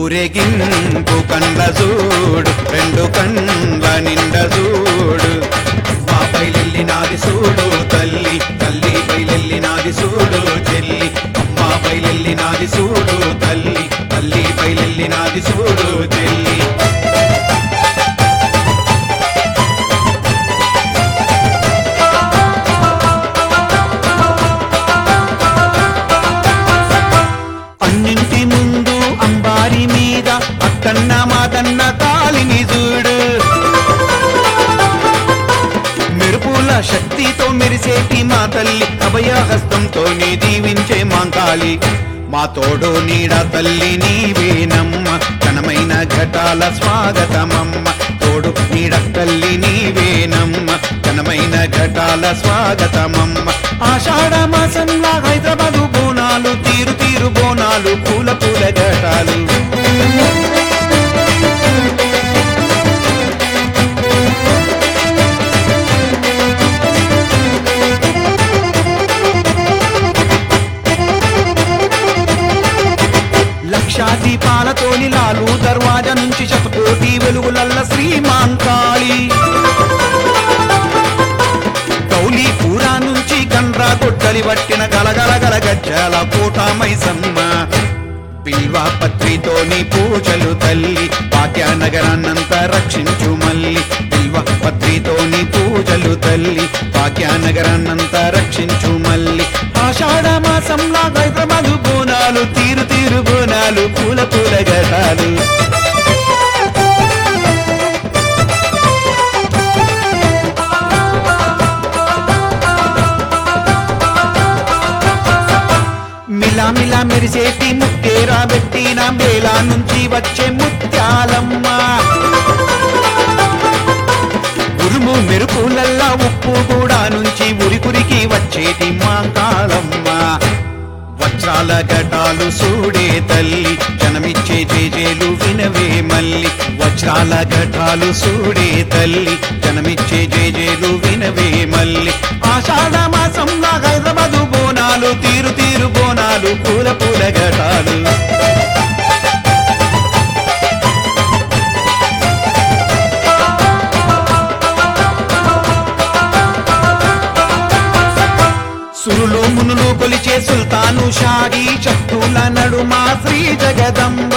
ఊరేగింపు కండ్ల చూడు రెండు కండ్ల నిండ చూడు మా బయలెల్లినాది చూడు తల్లి తల్లి బయలెల్లినాది చూడు చెల్లి అమ్మ బయలెల్లినాది చూడు తల్లి తల్లి బయలెల్లినాది చూడు చెల్లి అన్నింటి ముందు అంబారి మీద అక్కన్న మాతన్న కాలిని చూడు మెరుపుల శక్తితో మెరిసేటి మా తల్లి అభయహస్తంతో నీ దీవించే మాంకాళి మా తోడు నీడ తల్లి నీవేనమ్మ ఘనమైన ఘటాల స్వాగతమమ్మ తోడు నీడ తల్లి నీవేనమ్మ ఘనమైన ఘటాల స్వాగతమమ్మ ఆషాఢ మాసంలా హైదరాబాదు బోనాలు తీరు తీరు బోనాలు పూల పూల ఘటాలు లక్షా దీపాలతోని లాలు దర్వాజా నుంచి శతకోటి వెలుగులల్ల శ్రీమాంకాళి గౌలీపురా నుంచి గండ్రా కొట్టలి పట్టిన గలగల గల గజ్జల కోట మైసమ్మ బిల్వా పత్రితోని పూజలు తల్లి భాగ్యనగరాన్నంత రక్షించు మల్లి బిల్వా పత్రితోని పూజలు తల్లి భాగ్యనగరాన్నంత రక్షించు మల్లి ఆషాఢ మాసంలా హైదరాబాదు బోనాలు తీరు తీరు బోనాలు పూల పూల ఘటాలు మిలా మెరిసేటి ముక్కేరా పెట్టిన మేళా నుంచి వచ్చే ముత్యాలమ్మ ఉరుము మెరుపులల్లా ఉప్పు కూడా నుంచి ఉరికురికి వచ్చేటి మాంకాళమ్మ వజ్రాల ఘటాలు చూడే తల్లి జనమిచ్చే జేజేలు వినవే మల్లి వజ్రాల ఘటాలు చూడే తల్లి జనమిచ్చే జేజేలు వినవే మల్లి ఆషాఢ మాసంలా హైదరాబాదు బోనాలు తీరు తీరు బోనాలు పూల పూల ఘటాలు సురులు మునులు కొలిచే సుల్తాను షాహీ శక్తుల నడుమా శ్రీ జగదంబ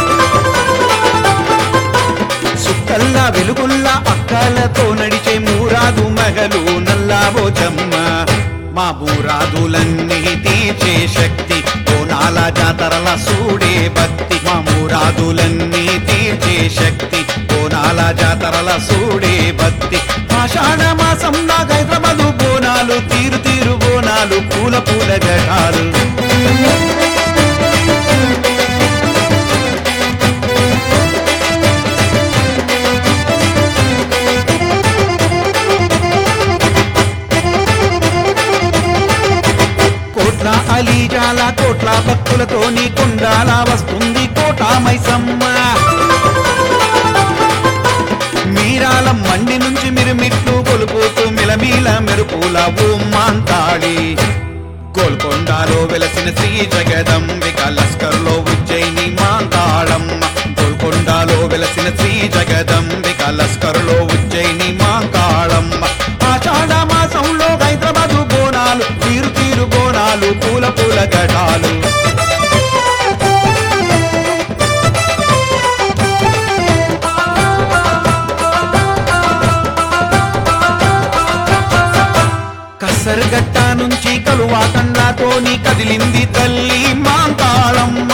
సుక్కల్లా వెలుగుల్లా అక్కలతో నడిచే మూరాదు మగలు నల్లాబోచమ్మ మా మూరాదులన్నీ తీర్చే శక్తి కోనాల జాతరల సూడే భక్తి మా మూరాదులన్నీ తీర్చే శక్తి కోనాల జాతరల సూడే భక్తి ఆషాఢ మాసంలా హైదరాబాదు బోనాలు తీరు తీరు బోనాలు పూల పూల ఘటాలు కోట్ల అలీజాల కోట్ల భక్తులతోని కొండాల వస్తుంది కోట మైసమ్మ మీరాల మండి నుంచి మిరుమిట్లు కొలుపుతూ మిలమీల మెరుపుల ఓం మాంకాళి గోల్కొండలో వెలసిన శ్రీ జగదంబిక లస్కర్లో ఉజ్జయిని మాంకాళమ్మ గోల్కొండలో వెలసిన శ్రీ జగదంబిక లస్కర్లో ఉజ్జయిని మాంకాళమ్మ ఆషాఢ మాసంలో హైదరాబాదు బోనాలు తీరు తీరు బోనాలు పూల పూల ఘటాలు కసరగట్ట నుంచి కలువాకండ్లతోని కదిలింది తల్లి మాంకాళమ్మ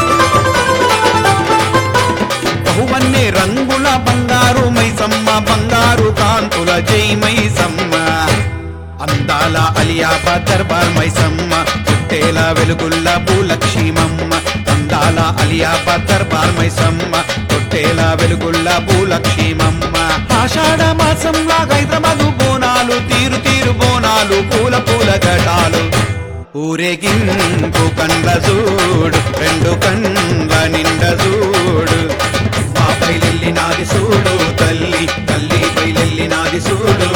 బహువన్నే రంగుల బంగారు మైసమ్మ బంగారు కాంతుల జై మైసమ్మ అందాల అలియాబాద్ దర్బార్ మైసమ్మ పుట్టేల వెలుగుల్ల భూలక్ష్మమ్మ అందాల అలియాబాద్ దర్బార్ మైసమ్మ పుట్టేల వెలుగుల్ల భూలక్ష్మమ్మ ఆషాఢ మాసంలా హైదరాబాదు బోనాలు తీరు తీరు బోనాలు పూల పూల ఘటాలు ఊరేగింపు కండ్ల చూడు రెండు కండ్ల నిండ చూడు మా బయలెల్లినాది చూడు తల్లి తల్లి బయలెల్లినాది చూడు